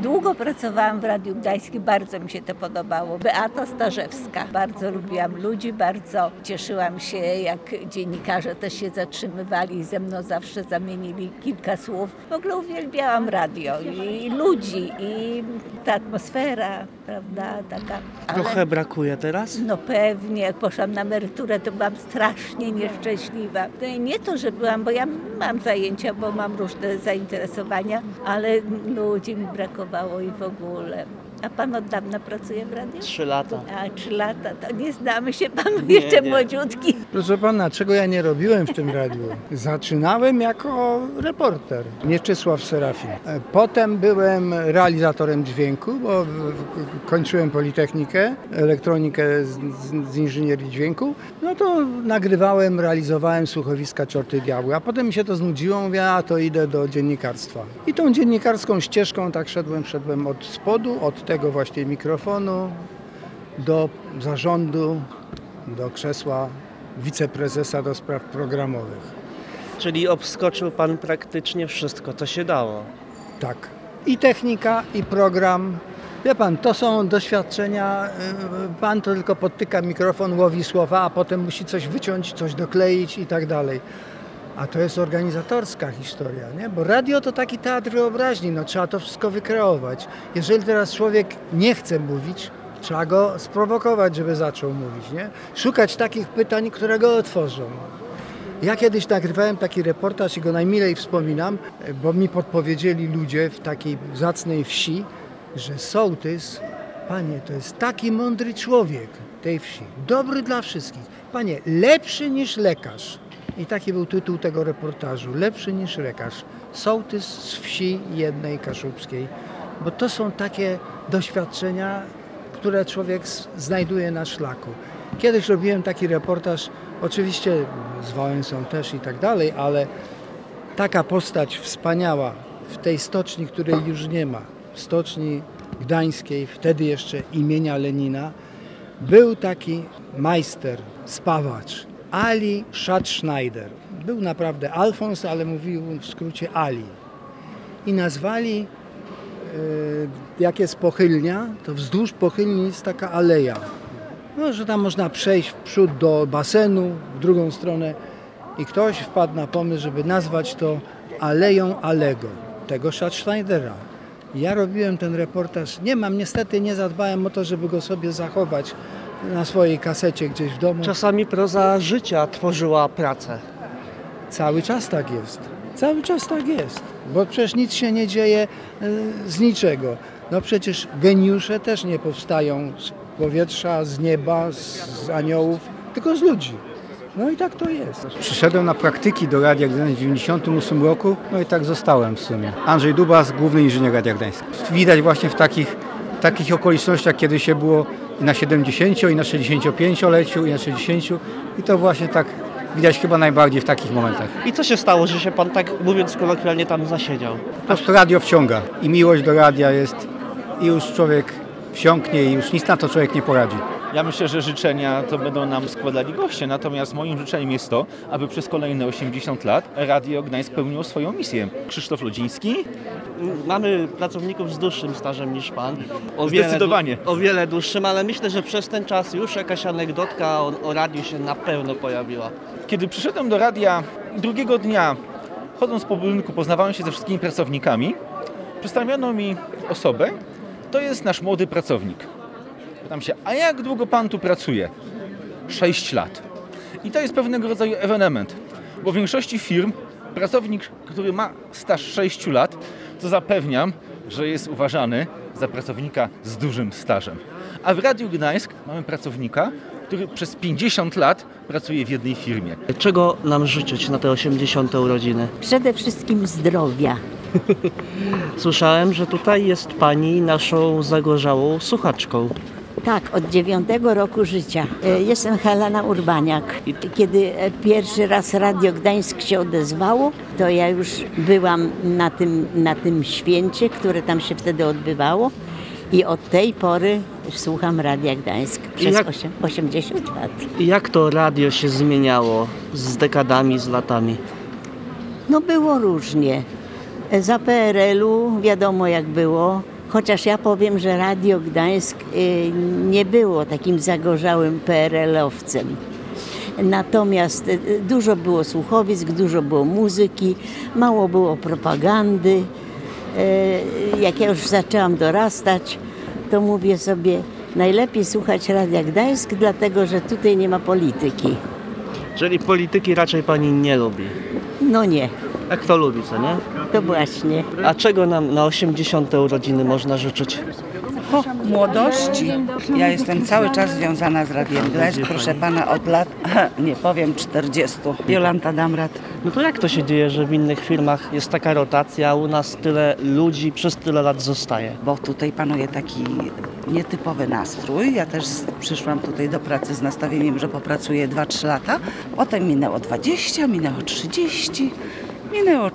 Długo pracowałam w Radiu Gdańskim, bardzo mi się to podobało. Beata Starzewska. Bardzo lubiłam ludzi, bardzo cieszyłam się, jak dziennikarze też się zatrzymywali i ze mną zawsze zamienili kilka słów. W ogóle uwielbiałam radio i ludzi, i ta atmosfera, prawda, taka. Trochę brakuje teraz? No pewnie, jak poszłam na emeryturę, to byłam strasznie nieszczęśliwa. To nie to, że byłam, bo ja mam zajęcia, bo mam różne zainteresowania, ale ludzi mi brakowało i w ogóle. A pan od dawna pracuje w radiu? 3 lata. A 3 lata, to nie znamy się, pan jeszcze młodziutki. Proszę pana, czego ja nie robiłem w tym radiu? Zaczynałem jako reporter, Mieczysław Serafin. Potem byłem realizatorem dźwięku, bo kończyłem Politechnikę, elektronikę z inżynierii dźwięku. No to nagrywałem, realizowałem słuchowiska Czorty Diabły, a potem mi się to znudziło, mówię, a to idę do dziennikarstwa. I tą dziennikarską ścieżką tak szedłem od spodu, od tego właśnie mikrofonu do zarządu, do krzesła wiceprezesa do spraw programowych. Czyli obskoczył pan praktycznie wszystko, co się dało. Tak. I technika, i program. Wie pan, to są doświadczenia, pan to tylko podtyka mikrofon, łowi słowa, a potem musi coś wyciąć, coś dokleić i tak dalej. A to jest organizatorska historia, nie? Bo radio to taki teatr wyobraźni, no trzeba to wszystko wykreować. Jeżeli teraz człowiek nie chce mówić, trzeba go sprowokować, żeby zaczął mówić, nie? Szukać takich pytań, które go otworzą. Ja kiedyś nagrywałem taki reportaż i go najmilej wspominam, bo mi podpowiedzieli ludzie w takiej zacnej wsi, że sołtys, panie, to jest taki mądry człowiek tej wsi, dobry dla wszystkich. Panie, lepszy niż lekarz. I taki był tytuł tego reportażu, lepszy niż lekarz. Sołtys z wsi jednej kaszubskiej. Bo to są takie doświadczenia, które człowiek znajduje na szlaku. Kiedyś robiłem taki reportaż, oczywiście z Wałęsą też i tak dalej, ale taka postać wspaniała w tej stoczni, której już nie ma, w stoczni gdańskiej, wtedy jeszcze imienia Lenina, był taki majster, spawacz, Ali Schatzschneider. Był naprawdę Alfons, ale mówił w skrócie Ali. I nazwali, jak jest pochylnia, to wzdłuż pochylni jest taka aleja. No, że tam można przejść w przód do basenu, w drugą stronę. I ktoś wpadł na pomysł, żeby nazwać to Aleją Alego, tego Schatzschneidera. Ja robiłem ten reportaż, niestety nie zadbałem o to, żeby go sobie zachować na swojej kasecie gdzieś w domu. Czasami proza życia tworzyła pracę. Cały czas tak jest. Cały czas tak jest. Bo przecież nic się nie dzieje z niczego. No przecież geniusze też nie powstają z powietrza, z nieba, z aniołów, tylko z ludzi. No i tak to jest. Przyszedłem na praktyki do Radia Gdańsk w 1998 roku, no i tak zostałem w sumie. Andrzej Dubas, główny inżynier Radia Gdańsk. Widać właśnie w takich okolicznościach, kiedy się było na 70, i na 65-leciu, i na 60. I to właśnie tak widać chyba najbardziej w takich momentach. I co się stało, że się pan tak, mówiąc kolokwialnie, tam zasiedział? Po prostu radio wciąga i miłość do radia jest i już człowiek wsiąknie i już nic na to człowiek nie poradzi. Ja myślę, że życzenia to będą nam składali goście, natomiast moim życzeniem jest to, aby przez kolejne 80 lat Radio Gdańsk pełniło swoją misję. Krzysztof Lodziński. Mamy pracowników z dłuższym stażem niż pan. Zdecydowanie. O wiele dłuższym, ale myślę, że przez ten czas już jakaś anegdotka o radiu się na pewno pojawiła. Kiedy przyszedłem do radia drugiego dnia, chodząc po budynku, poznawałem się ze wszystkimi pracownikami, przedstawiono mi osobę, to jest nasz młody pracownik. Pytam się, a jak długo pan tu pracuje? 6 lat. I to jest pewnego rodzaju ewenement, bo w większości firm pracownik, który ma staż 6 lat, to zapewniam, że jest uważany za pracownika z dużym stażem. A w Radiu Gdańsk mamy pracownika, który przez 50 lat pracuje w jednej firmie. Czego nam życzyć na te 80. urodziny? Przede wszystkim zdrowia. Słyszałem, że tutaj jest pani naszą zagorzałą słuchaczką. Tak, od 9 roku życia. Jestem Helena Urbaniak. Kiedy pierwszy raz Radio Gdańsk się odezwało, to ja już byłam na tym święcie, które tam się wtedy odbywało. I od tej pory słucham Radia Gdańsk przez 80 lat. I jak to radio się zmieniało z dekadami, z latami? No było różnie. Za PRL-u wiadomo jak było. Chociaż ja powiem, że Radio Gdańsk nie było takim zagorzałym PRL-owcem. Natomiast dużo było słuchowisk, dużo było muzyki, mało było propagandy. Jak ja już zaczęłam dorastać, to mówię sobie, najlepiej słuchać Radia Gdańsk, dlatego że tutaj nie ma polityki. Czyli polityki raczej pani nie lubi. No nie, A kto lubi, co nie? to właśnie. A czego nam na 80. urodziny można życzyć? Młodości. Ja jestem cały czas związana z Radiem Gdańsk, proszę pana, od lat, nie powiem, 40. Jolanta Damrat. No to jak to się dzieje, że w innych firmach jest taka rotacja, a u nas tyle ludzi przez tyle lat zostaje? Bo tutaj panuje taki nietypowy nastrój. Ja też przyszłam tutaj do pracy z nastawieniem, że popracuję 2-3 lata. Potem minęło 20, minęło 30, minęło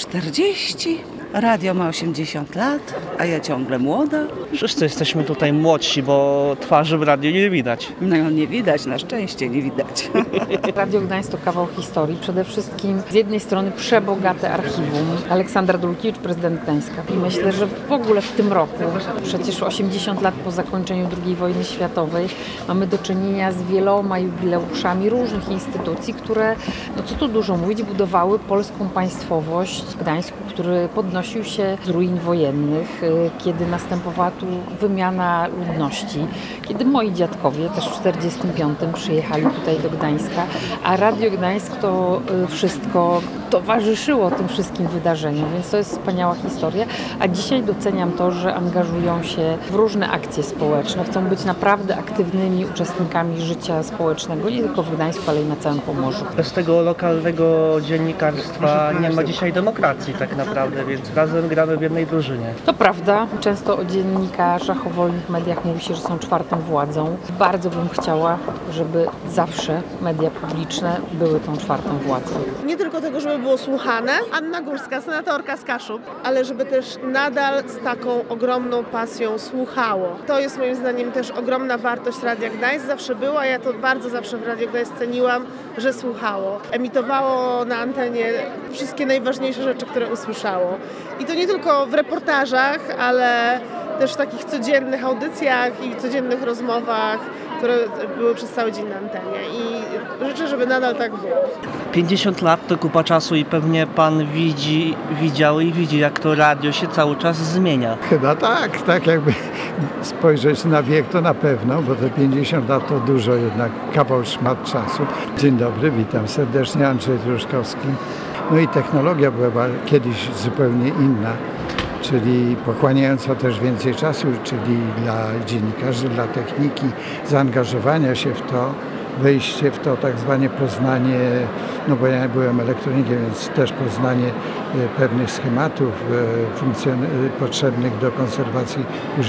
40. Radio ma 80 lat, a ja ciągle młoda. Wszyscy jesteśmy tutaj młodsi, bo twarzy w radiu nie widać. No nie widać, na szczęście nie widać. Radio Gdańsk to kawał historii. Przede wszystkim z jednej strony przebogate archiwum. Aleksandra Dulkiewicz, prezydent Gdańska. I myślę, że w ogóle w tym roku, przecież 80 lat po zakończeniu II wojny światowej, mamy do czynienia z wieloma jubileuszami różnych instytucji, które, no co tu dużo mówić, budowały polską państwowość w Gdańsku, który podnosił się z ruin wojennych, kiedy następowała tu wymiana ludności, kiedy moi dziadkowie też w 1945 przyjechali tutaj do Gdańska, a Radio Gdańsk to wszystko towarzyszyło tym wszystkim wydarzeniom, więc to jest wspaniała historia, a dzisiaj doceniam to, że angażują się w różne akcje społeczne, chcą być naprawdę aktywnymi uczestnikami życia społecznego, nie tylko w Gdańsku, ale i na całym Pomorzu. Bez tego lokalnego dziennikarstwa nie ma dzisiaj demokracji tak naprawdę, więc razem gramy w jednej drużynie. To prawda, często o dziennikarzach, o wolnych mediach mówi się, że są czwartą władzą. Bardzo bym chciała, żeby zawsze media publiczne były tą czwartą władzą. Nie tylko tego, żeby było słuchane, Anna Górska, senatorka z Kaszub, ale żeby też nadal z taką ogromną pasją słuchało. To jest moim zdaniem też ogromna wartość Radia Gdańsk. Zawsze była, ja to bardzo zawsze w Radio Gdańsk ceniłam, że słuchało. Emitowało na antenie wszystkie najważniejsze rzeczy, które usłyszało. I to nie tylko w reportażach, ale też w takich codziennych audycjach i codziennych rozmowach, które były przez cały dzień na antenie. I życzę, żeby nadal tak było. 50 lat to kupa czasu i pewnie pan widział i widzi, jak to radio się cały czas zmienia. Chyba tak jakby spojrzeć na wiek to na pewno, bo te 50 lat to dużo jednak, kawał szmat czasu. Dzień dobry, witam serdecznie, Andrzej Truszkowski. No i technologia była kiedyś zupełnie inna, czyli pochłaniająca też więcej czasu, czyli dla dziennikarzy, dla techniki, zaangażowania się w to, wejście w to tak zwane poznanie, no bo ja byłem elektronikiem, więc też poznanie pewnych schematów potrzebnych do konserwacji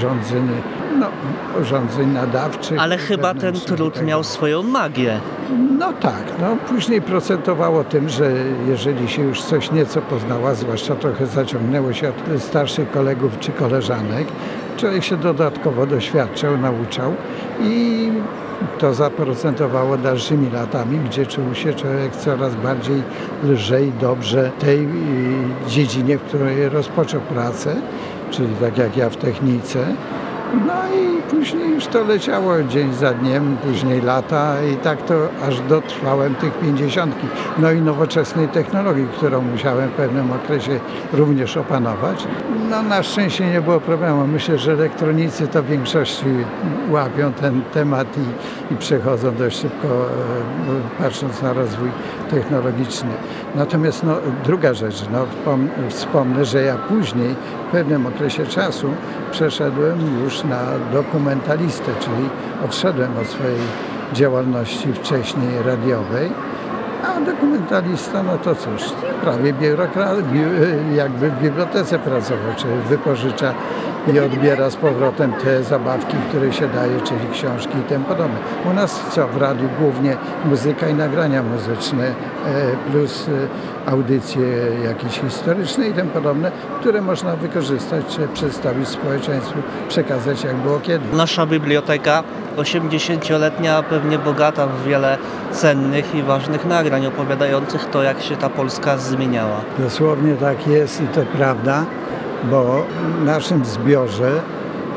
urządzeń nadawczych. Ale chyba ten trud miał swoją magię. No tak, później procentowało tym, że jeżeli się już coś nieco poznała, zwłaszcza trochę zaciągnęło się od starszych kolegów czy koleżanek, człowiek się dodatkowo doświadczał, nauczał i to zaprocentowało dalszymi latami, gdzie czuł się człowiek coraz bardziej lżej, dobrze w tej dziedzinie, w której rozpoczął pracę, czyli tak jak ja w technice. No i później już to leciało dzień za dniem, później lata i tak to aż dotrwałem tych 50. No i nowoczesnej technologii, którą musiałem w pewnym okresie również opanować. No na szczęście nie było problemu. Myślę, że elektronicy to w większości łapią ten temat i przechodzą dość szybko, patrząc na rozwój technologiczny. Natomiast druga rzecz, wspomnę, że ja później w pewnym okresie czasu przeszedłem już na dokumentalistę, czyli odszedłem od swojej działalności wcześniej radiowej, a dokumentalista, no to cóż, prawie jakby w bibliotece pracował, czyli wypożycza i odbiera z powrotem te zabawki, które się daje, czyli książki i tym podobne. U nas w radiu głównie muzyka i nagrania muzyczne, plus audycje jakieś historyczne i tym podobne, które można wykorzystać, czy przedstawić społeczeństwu, przekazać jak było kiedyś. Nasza biblioteka 80-letnia, pewnie bogata w wiele cennych i ważnych nagrań opowiadających to, jak się ta Polska zmieniała. Dosłownie tak jest i to prawda, bo w naszym zbiorze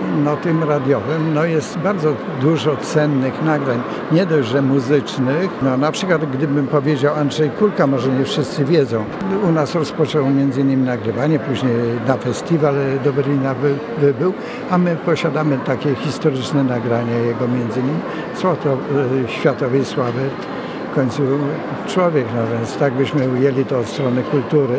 tym radiowym jest bardzo dużo cennych nagrań, nie dość, że muzycznych. Na przykład gdybym powiedział Andrzej Kulka, może nie wszyscy wiedzą. U nas rozpoczął m.in. nagrywanie, później na festiwal do Berlina wybył, a my posiadamy takie historyczne nagrania jego m.in. światowej sławy. W końcu człowiek, więc tak byśmy ujęli to od strony kultury.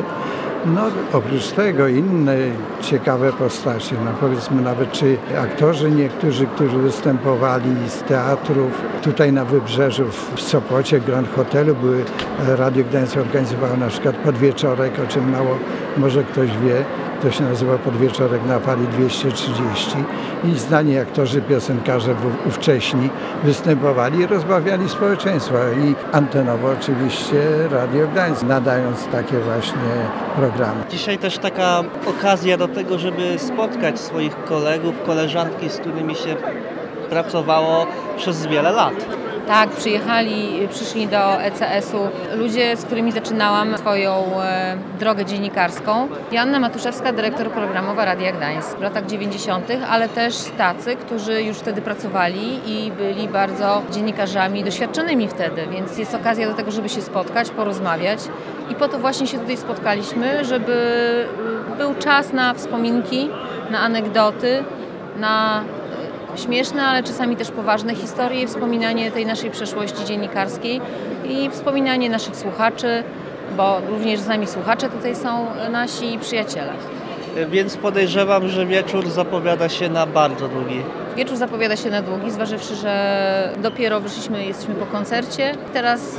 Oprócz tego inne ciekawe postacie, powiedzmy nawet czy aktorzy niektórzy, którzy występowali z teatrów. Tutaj na Wybrzeżu w Sopocie, Grand Hotelu Radio Gdańsk organizowało na przykład podwieczorek, o czym mało może ktoś wie. To się nazywa Podwieczorek na fali 230 i znani aktorzy, piosenkarze ówcześni występowali i rozbawiali społeczeństwa i antenowo oczywiście Radio Gdańsk, nadając takie właśnie programy. Dzisiaj też taka okazja do tego, żeby spotkać swoich kolegów, koleżanki, z którymi się pracowało przez wiele lat. Tak, przyszli do ECS-u ludzie, z którymi zaczynałam swoją drogę dziennikarską. Joanna Matuszewska, dyrektor programowa Radia Gdańsk w latach 90., ale też tacy, którzy już wtedy pracowali i byli bardzo dziennikarzami doświadczonymi wtedy, więc jest okazja do tego, żeby się spotkać, porozmawiać i po to właśnie się tutaj spotkaliśmy, żeby był czas na wspominki, na anegdoty, na śmieszne, ale czasami też poważne historie, wspominanie tej naszej przeszłości dziennikarskiej i wspominanie naszych słuchaczy, bo również z nami słuchacze tutaj są nasi przyjaciele. Więc podejrzewam, że wieczór zapowiada się na bardzo długi. Wieczór zapowiada się na długi, zważywszy, że dopiero jesteśmy po koncercie. Teraz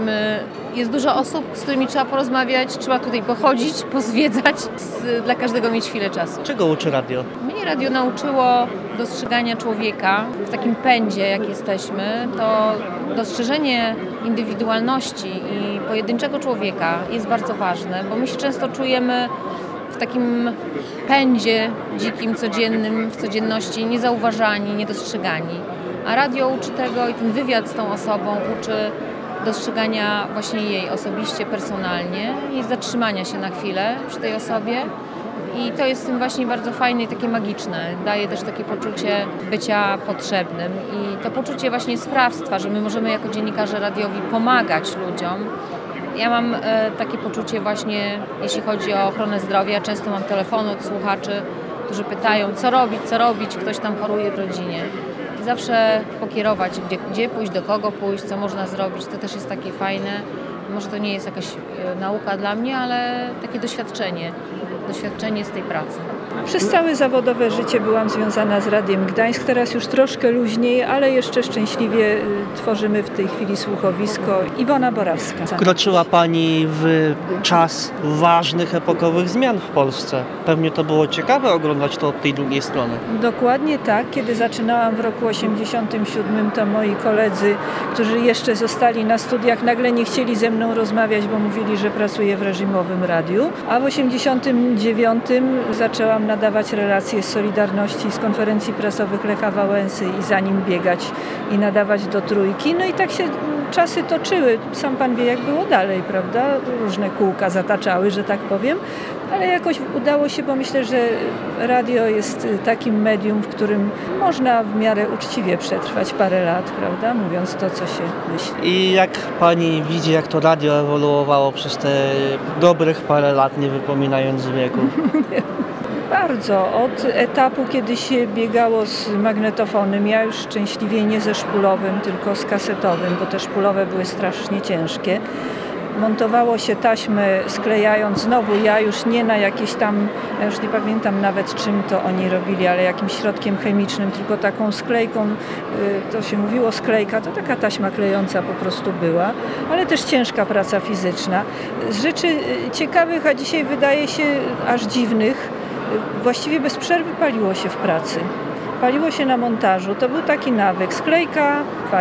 jest dużo osób, z którymi trzeba porozmawiać, trzeba tutaj pochodzić, pozwiedzać, dla każdego mieć chwilę czasu. Czego uczy radio? Mnie radio nauczyło dostrzegania człowieka w takim pędzie, jak jesteśmy. To dostrzeżenie indywidualności i pojedynczego człowieka jest bardzo ważne, bo my się często czujemy w takim pędzie dzikim, codziennym, w codzienności niezauważani, niedostrzegani. A radio uczy tego i ten wywiad z tą osobą uczy dostrzegania właśnie jej osobiście, personalnie i zatrzymania się na chwilę przy tej osobie. I to jest w tym właśnie bardzo fajne i takie magiczne. Daje też takie poczucie bycia potrzebnym i to poczucie właśnie sprawstwa, że my możemy jako dziennikarze radiowi pomagać ludziom. Ja mam takie poczucie właśnie, jeśli chodzi o ochronę zdrowia. Często mam telefony od słuchaczy, którzy pytają, co robić, ktoś tam choruje w rodzinie. I zawsze pokierować, gdzie pójść, do kogo pójść, co można zrobić. To też jest takie fajne. Może to nie jest jakaś nauka dla mnie, ale takie doświadczenie z tej pracy. Przez całe zawodowe życie byłam związana z Radiem Gdańsk, teraz już troszkę luźniej, ale jeszcze szczęśliwie tworzymy w tej chwili słuchowisko. Iwona Borawska. Wkroczyła Pani w czas ważnych, epokowych zmian w Polsce. Pewnie to było ciekawe oglądać to od tej drugiej strony. Dokładnie tak. Kiedy zaczynałam w roku 87, to moi koledzy, którzy jeszcze zostali na studiach, nagle nie chcieli ze mną rozmawiać, bo mówili, że pracuję w reżimowym radiu. A w 89 zaczęłam nadawać relacje z Solidarności, z konferencji prasowych Lecha Wałęsy i za nim biegać i nadawać do Trójki. No i tak się czasy toczyły. Sam pan wie, jak było dalej, prawda? Różne kółka zataczały, że tak powiem. Ale jakoś udało się, bo myślę, że radio jest takim medium, w którym można w miarę uczciwie przetrwać parę lat, prawda? Mówiąc to, co się myśli. I jak Pani widzi, jak to radio ewoluowało przez te dobrych parę lat, nie wypominając wieku? Bardzo. Od etapu, kiedy się biegało z magnetofonem, ja już szczęśliwie nie ze szpulowym, tylko z kasetowym, bo te szpulowe były strasznie ciężkie. Montowało się taśmy sklejając znowu, ja już nie na jakieś tam, ja już nie pamiętam nawet czym to oni robili, ale jakimś środkiem chemicznym, tylko taką sklejką, to się mówiło sklejka, to taka taśma klejąca po prostu była, ale też ciężka praca fizyczna. Z rzeczy ciekawych, a dzisiaj wydaje się aż dziwnych, właściwie bez przerwy paliło się w pracy. Paliło się na montażu, to był taki nawyk, sklejka,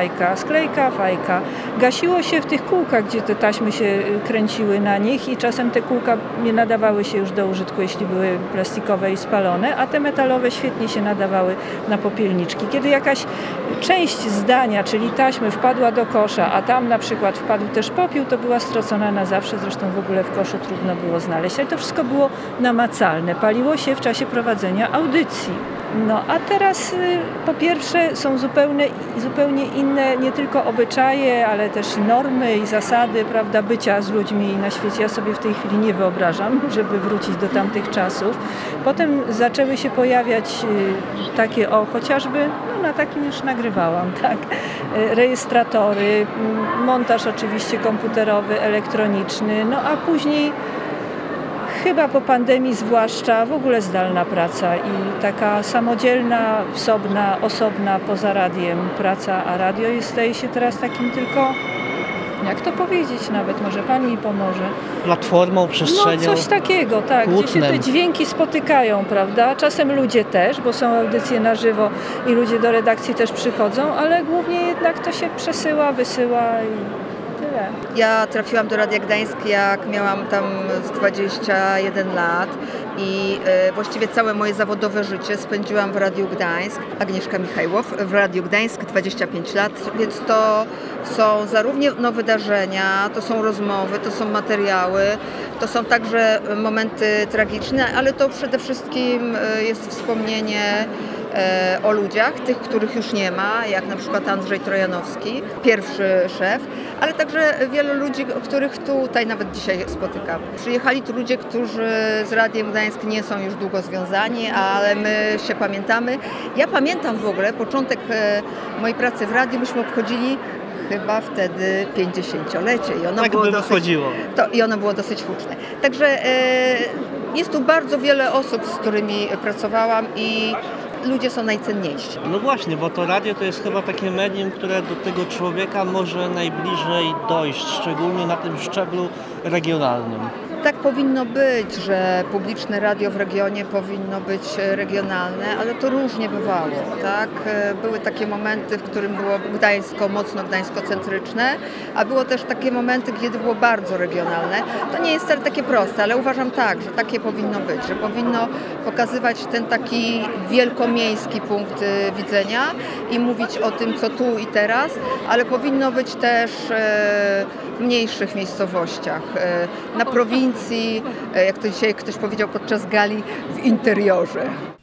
fajka. Gasiło się w tych kółkach, gdzie te taśmy się kręciły na nich i czasem te kółka nie nadawały się już do użytku, jeśli były plastikowe i spalone, a te metalowe świetnie się nadawały na popielniczki. Kiedy jakaś część zdania, czyli taśmy wpadła do kosza, a tam na przykład wpadł też popiół, to była stracona na zawsze, zresztą w ogóle w koszu trudno było znaleźć, ale to wszystko było namacalne. Paliło się w czasie prowadzenia audycji. No a teraz po pierwsze są zupełnie inne nie tylko obyczaje, ale też i normy i zasady, prawda, bycia z ludźmi na świecie. Ja sobie w tej chwili nie wyobrażam, żeby wrócić do tamtych czasów. Potem zaczęły się pojawiać takie, chociażby, no na takim już nagrywałam, tak, rejestratory, montaż oczywiście komputerowy, elektroniczny, no a później chyba po pandemii zwłaszcza w ogóle zdalna praca i taka samodzielna, osobna poza radiem praca, a radio staje się teraz takim tylko, jak to powiedzieć nawet, może Pani mi pomoże. Platformą, przestrzenią. No coś takiego, tak, gdzie się te dźwięki spotykają, prawda? Czasem ludzie też, bo są audycje na żywo i ludzie do redakcji też przychodzą, ale głównie jednak to się przesyła, wysyła i tyle. Ja trafiłam do Radia Gdańsk, jak miałam tam z 21 lat i właściwie całe moje zawodowe życie spędziłam w Radiu Gdańsk. Agnieszka Michajłow w Radiu Gdańsk 25 lat, więc to są zarówno wydarzenia, to są rozmowy, to są materiały, to są także momenty tragiczne, ale to przede wszystkim jest wspomnienie o ludziach, tych, których już nie ma, jak na przykład Andrzej Trojanowski, pierwszy szef, ale także wielu ludzi, których tutaj nawet dzisiaj spotykam. Przyjechali tu ludzie, którzy z Radiem Gdańsk nie są już długo związani, ale my się pamiętamy. Ja pamiętam w ogóle początek mojej pracy w radiu, myśmy obchodzili chyba wtedy 50-lecie i ono tak było by dosyć, wychodziło. I ono było dosyć huczne. Także jest tu bardzo wiele osób, z którymi pracowałam i ludzie są najcenniejsi. No właśnie, bo to radio to jest chyba takie medium, które do tego człowieka może najbliżej dojść, szczególnie na tym szczeblu regionalnym. Tak powinno być, że publiczne radio w regionie powinno być regionalne, ale to różnie bywało, tak? Były takie momenty, w którym było mocno gdańskocentryczne, a było też takie momenty, kiedy było bardzo regionalne. To nie jest wcale takie proste, ale uważam tak, że takie powinno być, że powinno pokazywać ten taki wielkomiejski punkt widzenia i mówić o tym, co tu i teraz, ale powinno być też w mniejszych miejscowościach, na prowincji, jak to dzisiaj ktoś powiedział podczas gali, w interiorze.